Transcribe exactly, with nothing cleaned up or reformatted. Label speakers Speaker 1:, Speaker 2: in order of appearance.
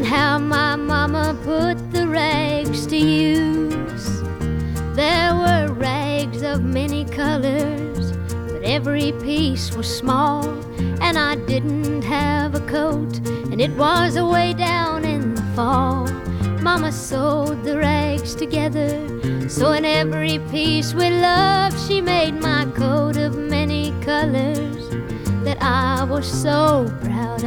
Speaker 1: how my mama put the rags to use. There were rags of many colors, but every piece was small, and I didn't have a coat, and it was away down in the fall. Mama sewed the rags together, so in every piece with love she made my coat of many colors that I was so proud of.